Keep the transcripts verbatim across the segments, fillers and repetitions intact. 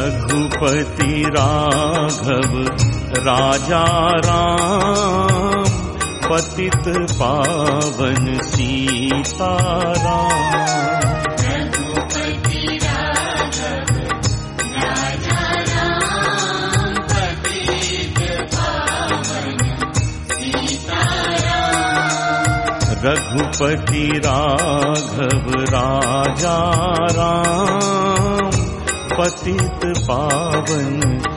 रघुपति राघव राजा राम, पतित पावन सीताराम। रघुपति राघव राजा राम, पतित पावन सीताराम। रघुपति राघव राजा राम, पतित पावन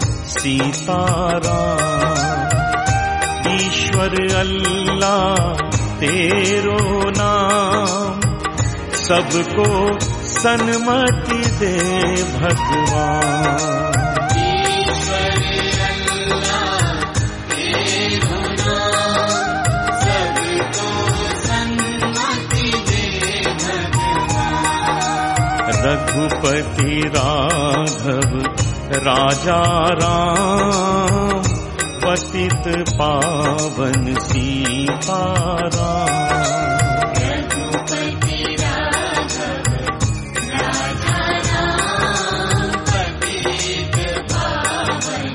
सीताराम। ईश्वर अल्लाह तेरो नाम, सबको सन्मति दे भगवान। ईश्वर अल्लाह तेरो नाम, सबको सन्मति दे भगवान। रघुपति राघव राजा राम, पतित पावन सीताराम। रघुपति राघव राजा राम, पतित पावन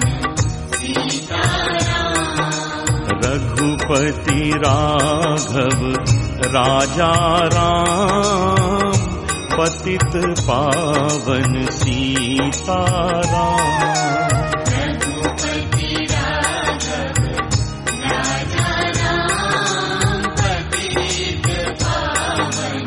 सीताराम। रघुपति राघव राजा राम, पतित पावन सीताराम। रघुपति राघव राजा राम, पतित पावन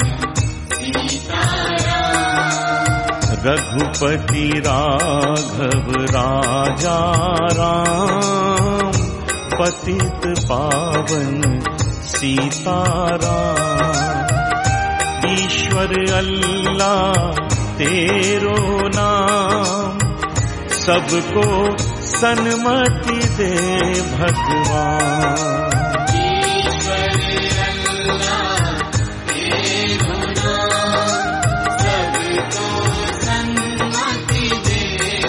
सीताराम। रघुपति राघव राजा राम, पतित पावन सीताराम। ईश्वर अल्लाह तेरो नाम, सबको सन्मति दे भगवान। ईश्वर अल्लाह तेरो नाम, सबको सन्मति दे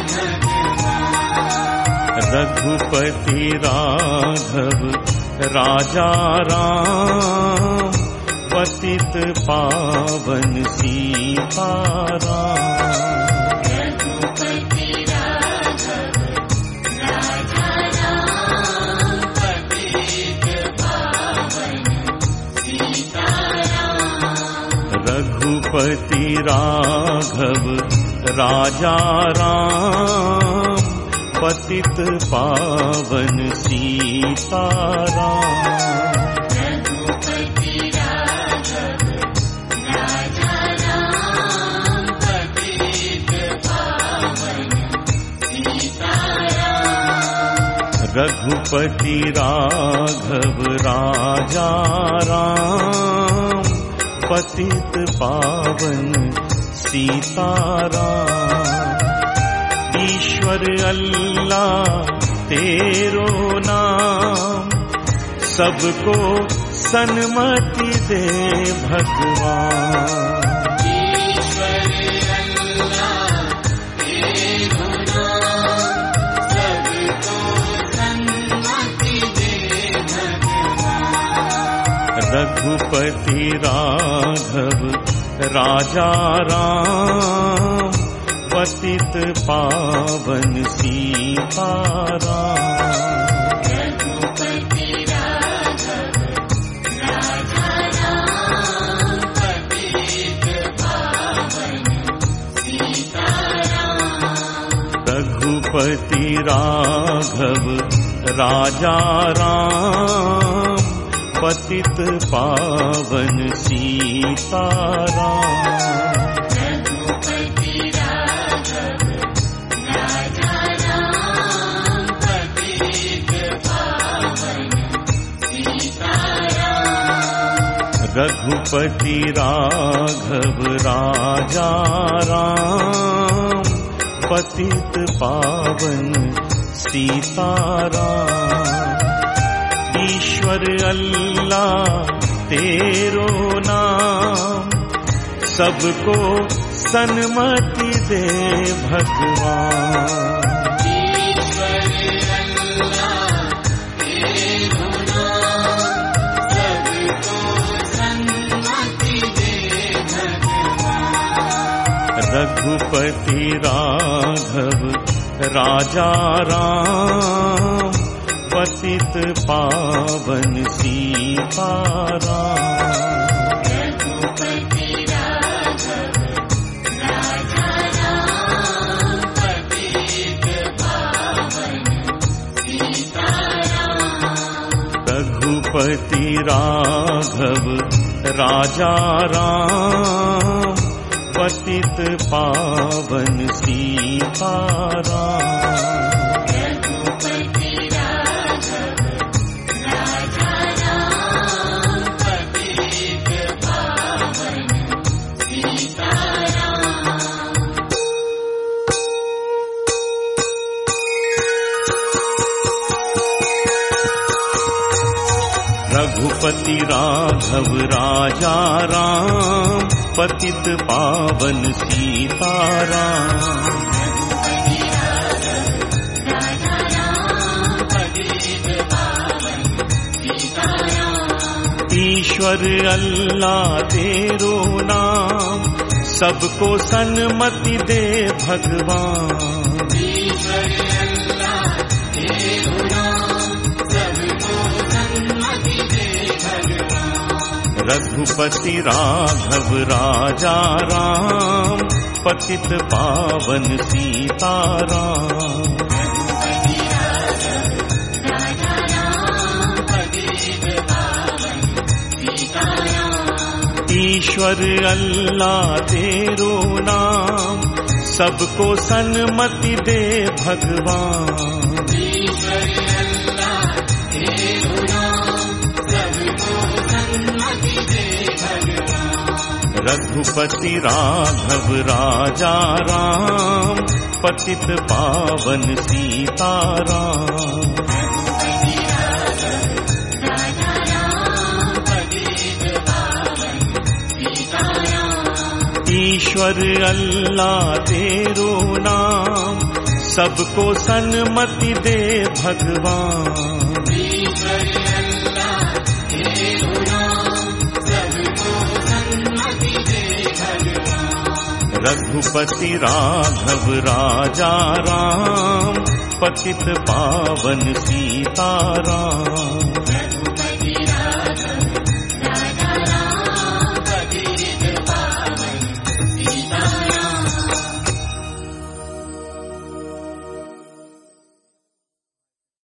भगवान। रघुपति राघव राजा राम, पतित पावन सीताराम। रघुपति राघव राजा राम, पतित पावन सीताराम। रघुपति राघव राजा राम, पतित पावन सीताराम। रघुपति राघव राजा राम, पतित पावन सीताराम। रघुपति राघव राजा राम, पतित पावन सीताराम। ईश्वर अल्लाह तेरो नाम, सबको सन्मति दे भगवान। ईश्वर अल्लाह तेरो नाम, सबको सन्मति दे भगवान। रघुपति राघव राजा राम, पतित पावन सीताराम। रघुपति राघव राजा राम, पतित पावन सीताराम। रघुपति राघव राजा राम, पतित पावन सीताराम। रघुपति राघव राजा राम, पतित पावन सीताराम। रघुपति राघव राजा राम, पतित पावन सीताराम। ईश्वर अल्लाह तेरो नाम, सबको सन्मति दे भगवान। ईश्वर अल्लाह तेरो नाम, सबको सन्मति दे भगवान। रघुपति राघव राजा राम पतित पावन सीताराम। रघुपति राघव राजा राम पतित पावन सीताराम। रघुपति राघव राजा राम पतित पावन सीताराम। रघुपति राघव राजा राम पतित पावन सीताराम। रघुपति राघव राजा राम पतित पावन सीताराम। ईश्वर अल्लाह तेरो नाम सबको सन्मति दे भगवान। ईश्वर अल्लाह तेरो नाम सबको सन्मति दे भगवान। रघुपति राघव राजा राम पतित पावन सीताराम। ईश्वर अल्लाह तेरो नाम सबको सन्मति दे भगवान। ईश्वर अल्लाह तेरो नाम सबको सन्मति दे भगवान। रघुपति राघव राजा राम पतित पावन सीताराम। ईश्वर अल्लाह तेरो नाम सबको सन्मति दे भगवान। ईश्वर अल्लाह तेरो नाम सबको सन्मति दे भगवान। रघुपति राघव राजा राम पतित पावन सीताराम।